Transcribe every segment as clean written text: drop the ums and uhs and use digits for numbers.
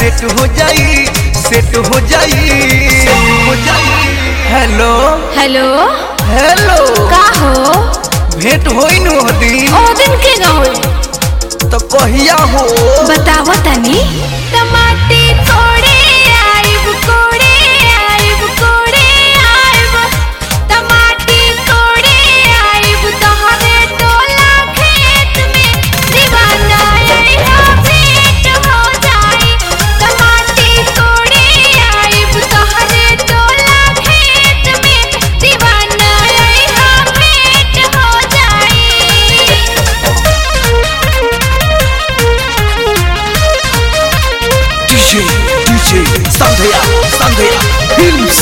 Set हो जाई, set हो जाई, हो जाई। हेलो हेलो हेलो का हो? भेंट होई नु दिन ओ दिन के ना होई तो कहिया हो? बताव तनी। टमाटी तोड़े आइब कोड़े आइब कोड़े आइब, टमाटी तोड़े आइब तोहरे टोला खेत में दीवाना आइहा भेंट हो जाई। टमाटी तोड़े आइब तोहरे टोला खेत में दीवाना आइहा भेंट हो जाई। DJ Sandhya Films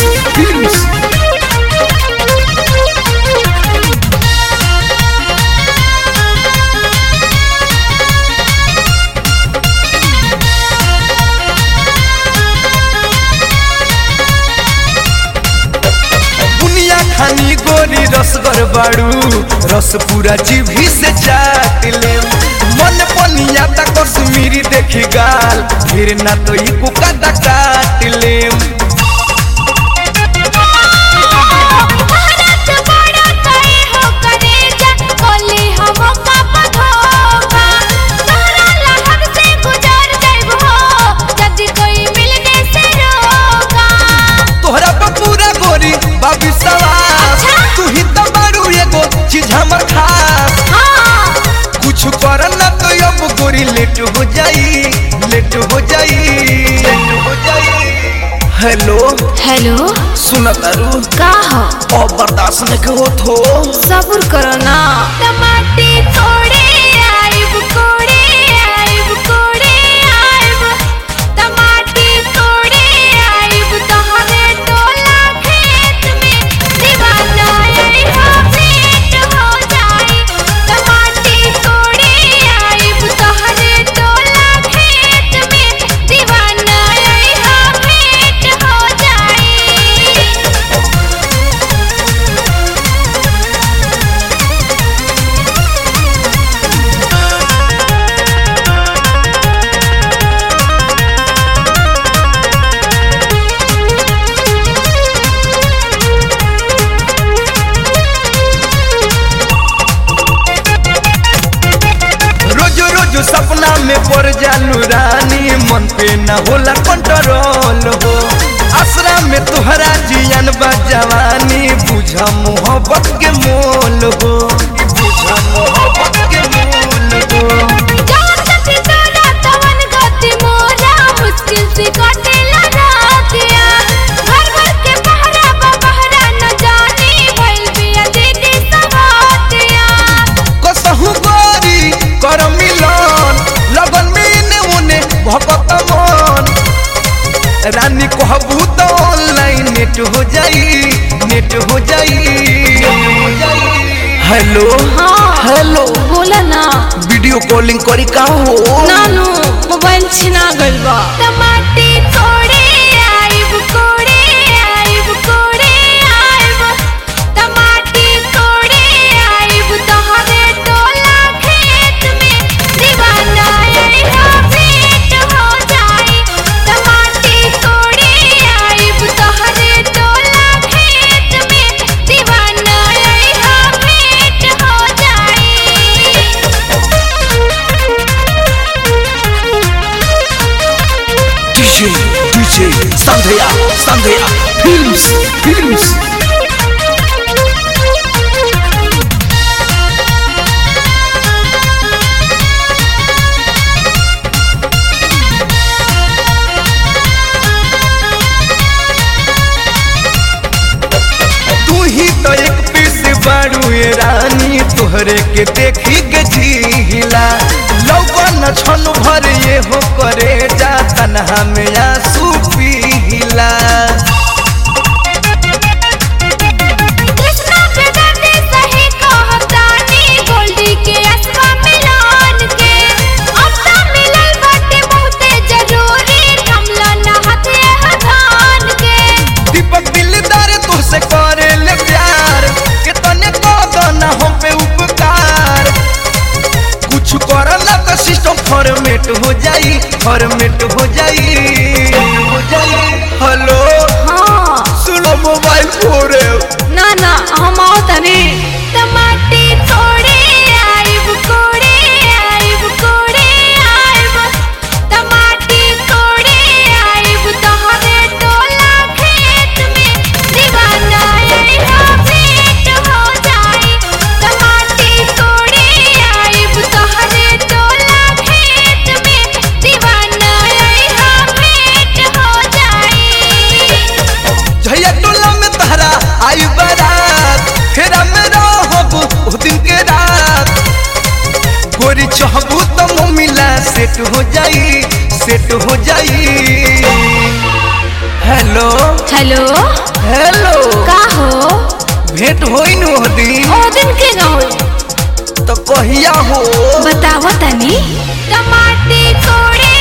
बुनिया खानी गोरी रसगर बाड़ू, रस पूरा जीभी से चाट ले। मन पनिया ता कश्मीरी देखी गाल, फिर ना तो ई कुका दा काट ले। तोहरा पर पूरा गोरी बाबी सवार, तू ही तो बारू एगो चीज हमर खास। कुछ कर ना तो अब गोरी लेट हो जाई, लेट हो जाई, लेट हो जाई। हेलो हेलो सुन तारू का हो? अब बर्दाश्त नहीं होत हो, सब्र करो ना। टमाटी तोड़े आइब कोड़े आइब कोड़े आइब, टमाटी तोड़े आइब तोहरे टोला खेत में दीवाना आइहा भेंट हो जाई। टमाटी तोड़े आइब तोहरे टोला खेत में दीवाना आइहा भेंट हो जाई। रोजो रोजो सपना में पड़ जालू रानी, मन पे न होला कंट्रोल हो। आसरा में तुहरा जियन बा जवानी, बुझा मोहब्बत के मोल हो, बुझा मोहब्बत के मोल हो। जहाँ तक तोरा तवन गति मोरा, मुश्किल से कटेला रातिया। घर भर के पहरा बा पहरा न जानी, भइल बिया दीदी सवातिया। कसहु गोरी कर मिलन, लगन में इने उने भगत मन। रानी कहबू तो ऑनलाइन नेट हो जाई, नेट हो जाई। हेलो हेलो बोला ना। वीडियो कॉलिंग करी का हो? नानू मोबाइल छिना गइल बा। टमाटी तोड़े आइब कोड़े आइब कोड़े आइब, टमाटी तोड़े आइब तोहरे टोला खेत में दीवाना आइहा भेंट हो जाई। टमाटी तोड़े आइब तोहरे टोला खेत में दीवाना आइहा भेंट हो जाई। DJ Sandhya Films तू ही तो एक पीस बारू ये रानी, तोहरे के देखी के झीला। लौकन छन भर ये हो करे जा, तन्हा में आंसू पीला। कृष्णा पे दर्द सही कहतानी, गोल्डी के असवा मिलान के। अब तो मिलल बाटे बहुते जरूरी, थमला ना हाथे हथान के। दीपक दिलदार तुझसे करे ले प्यार, के तने को ना हम पे उपकार। कुछ करला तो सिस्टम फॉर्मेट हो जाई, फॉर्मेट हो जाई। बड़ी चाहबू तो मम्मीला सेट हो जाई, सेट हो जाई। हेलो हेलो हेलो का हो? भेंट होई न ओ दिन के गाँव तो कहिया हो बताओ तनी। टमाटी कोड़े